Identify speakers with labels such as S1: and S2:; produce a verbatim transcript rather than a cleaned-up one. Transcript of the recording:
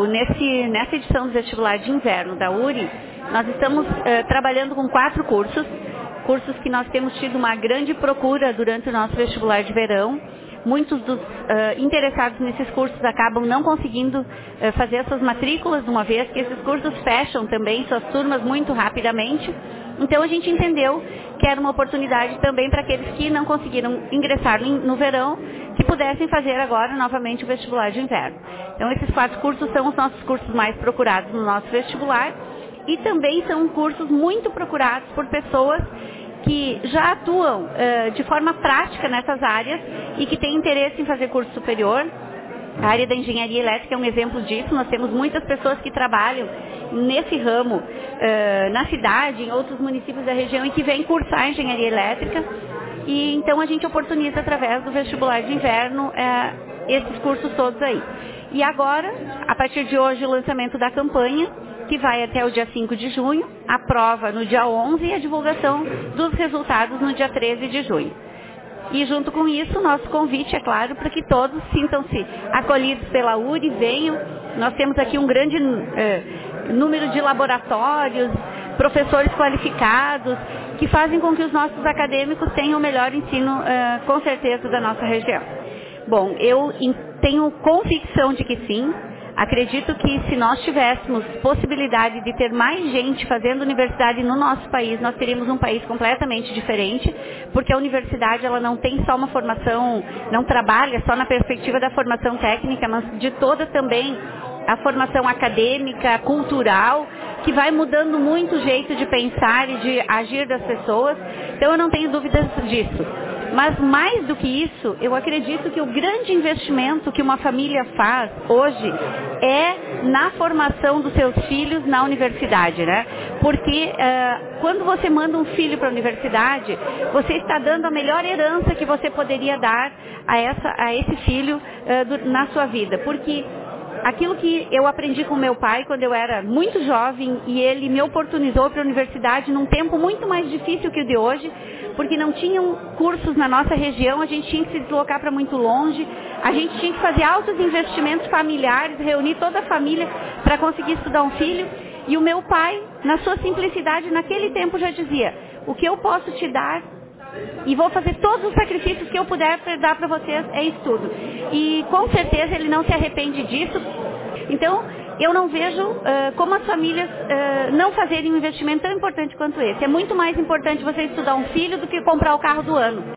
S1: Hugo, nesse, nessa edição do vestibular de inverno da U R I, nós estamos uh, trabalhando com quatro cursos, cursos que nós temos tido uma grande procura durante o nosso vestibular de verão. Muitos dos uh, interessados nesses cursos acabam não conseguindo uh, fazer as suas matrículas, uma vez que esses cursos fecham também suas turmas muito rapidamente. Então a gente entendeu que era uma oportunidade também para aqueles que não conseguiram ingressar no verão, que pudessem fazer agora novamente o vestibular de inverno. Então esses quatro cursos são os nossos cursos mais procurados no nosso vestibular e também são cursos muito procurados por pessoas que já atuam uh, de forma prática nessas áreas e que têm interesse em fazer curso superior. A área da engenharia elétrica é um exemplo disso. Nós temos muitas pessoas que trabalham nesse ramo uh, na cidade, em outros municípios da região e que vêm cursar engenharia elétrica. E então a gente oportuniza através do vestibular de inverno uh, esses cursos todos aí. E agora, a partir de hoje, o lançamento da campanha, que vai até o dia cinco de junho, a prova no dia onze e a divulgação dos resultados no dia treze de junho. E junto com isso, nosso convite, é claro, para que todos sintam-se acolhidos pela U R I, venham. Nós temos aqui um grande eh, número de laboratórios, professores qualificados, que fazem com que os nossos acadêmicos tenham o melhor ensino, eh, com certeza, da nossa região. Bom, eu tenho convicção de que sim. Acredito que se nós tivéssemos possibilidade de ter mais gente fazendo universidade no nosso país, nós teríamos um país completamente diferente, porque a universidade ela não tem só uma formação, não trabalha só na perspectiva da formação técnica, mas de toda também a formação acadêmica, cultural, que vai mudando muito o jeito de pensar e de agir das pessoas. Então eu não tenho dúvidas disso. Mas mais do que isso, eu acredito que o grande investimento que uma família faz hoje é na formação dos seus filhos na universidade, né? Porque uh, quando você manda um filho para a universidade, você está dando a melhor herança que você poderia dar a, essa, a esse filho uh, do, na sua vida. Porque aquilo que eu aprendi com meu pai quando eu era muito jovem e ele me oportunizou para a universidade num tempo muito mais difícil que o de hoje, porque não tinham cursos na nossa região, a gente tinha que se deslocar para muito longe, a gente tinha que fazer altos investimentos familiares, reunir toda a família para conseguir estudar um filho. E o meu pai, na sua simplicidade, naquele tempo já dizia: o que eu posso te dar e vou fazer todos os sacrifícios que eu puder para dar para vocês é estudo. E com certeza ele não se arrepende disso. Então, eu não vejo uh, como as famílias uh, não fazerem um investimento tão importante quanto esse. É muito mais importante você estudar um filho do que comprar o carro do ano.